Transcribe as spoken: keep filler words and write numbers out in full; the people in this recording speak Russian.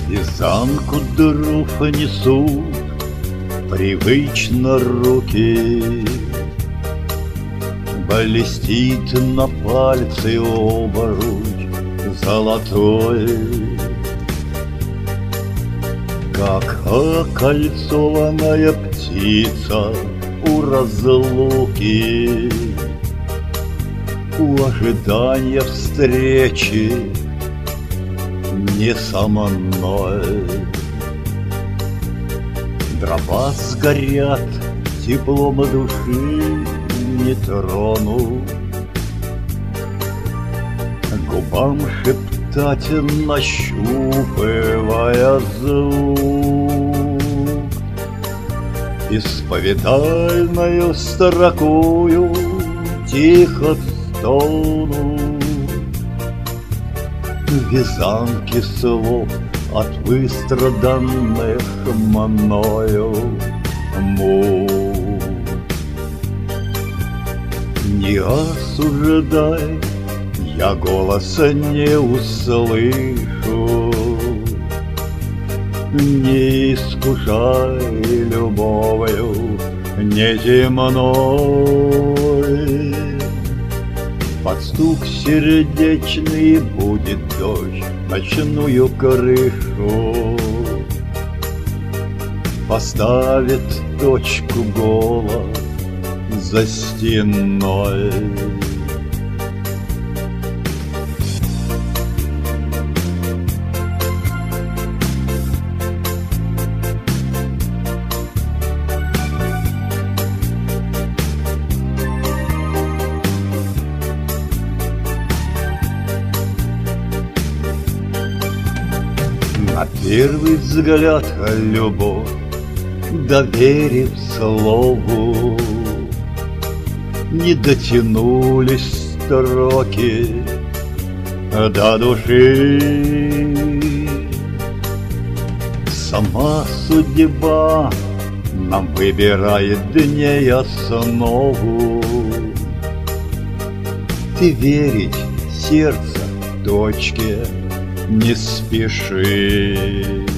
Вязанку дров несут привычно руки, блестит на пальце обруч золотой, как окольцованная птица у разлуки, у ожидания встречи не со мной. Дрова сгорят, теплом души не трону, губам шептать, нащупывая звук, исповедальною строкою тихо стону. Вязанки слов от выстраданных мною мук. Не осуждай, я голоса не услышу, не искушай любовью неземной. Под стук сердечный будет дождь ночную крышу, поставит точку голос за стеной. На первый взгляд любовь, доверив слову, не дотянулись строки до души. Сама судьба нам выбирает дней основу. Ты верить сердце точке не спеши.